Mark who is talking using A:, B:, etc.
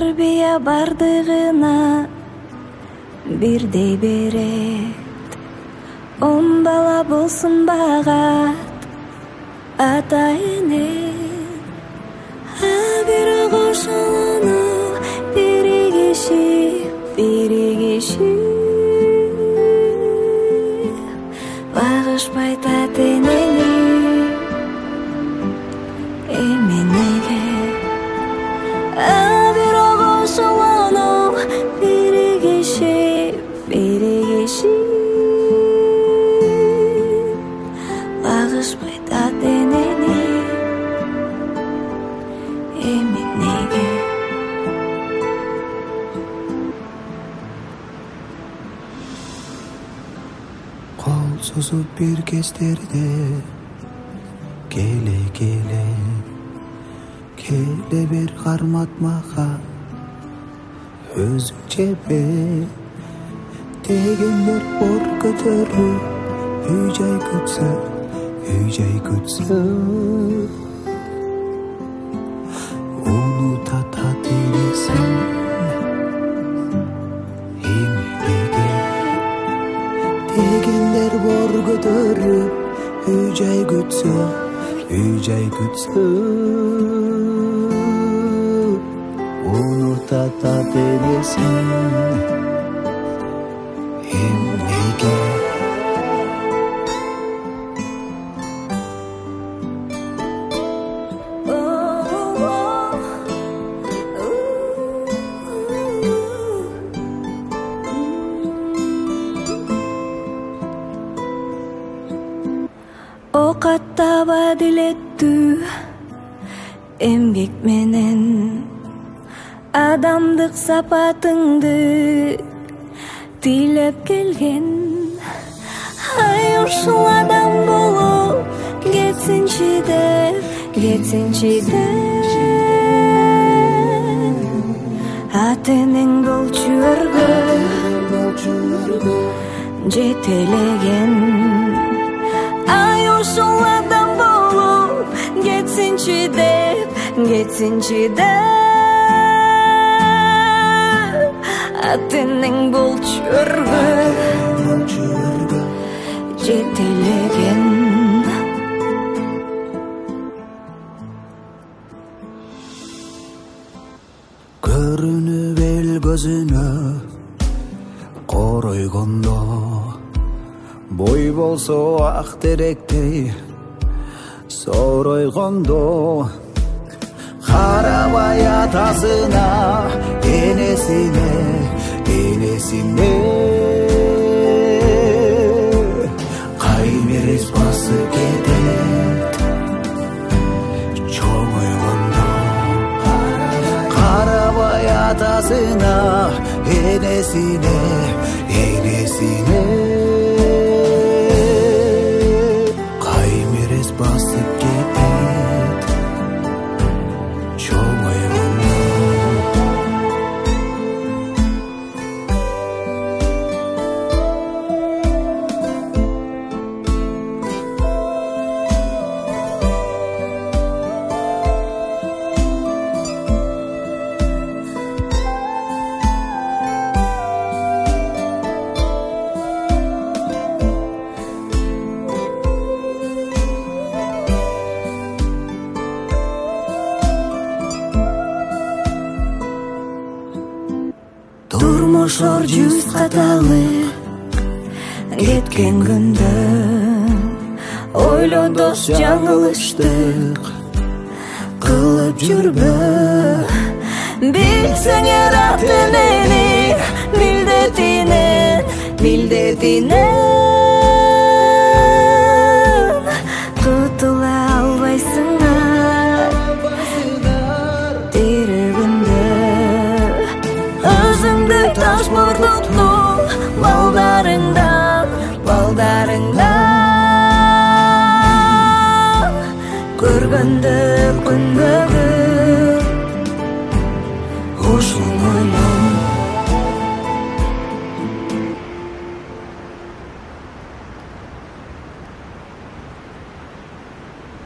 A: тарбия бардыгына бирдей берет. 10 бала болсун багат ата эне, бирок ошону биригиши багышпайт ата энени. Эми неге бирок ошону биригиши багышпайт ата энени. Эми неге
B: кол созуп бир кездерде келе бер кармат мага өзүңчө бер дегендер бор көтөрүп үй жай күтсө унутат ата энесин. Эми неге дегендер бор көтөрүп үй жай күтсө унутат ата энесин. Эми неге
A: окат таба дилеттүү эмгек менен адамдык сапатыңды тилеп келген. Ушул адам болуп кетсинчи деп ата энең болчу өргө жетелеген. Ушул адам болуп кетсинчи деп ата энең болчу өргө жетелеген.
B: Көрүнүп эл көзүнө коройгондо бой болсо ак теректей соройгондо карабай атасына энесине каймерес басып кетет чоңойгондо. Карабай атасына энесине каймерес басып кетет чоңойгондо.
A: Турмушор жүз каталы кеткен күндө ойло дос жаңылыштык кылып жүрбө. Билсеңер ата эненин милдетинен кутула албайсыңар тиригинде. Өзүңдү таш мурдуктуу балдарыңдан көргөндө күнбөгү ушул ойло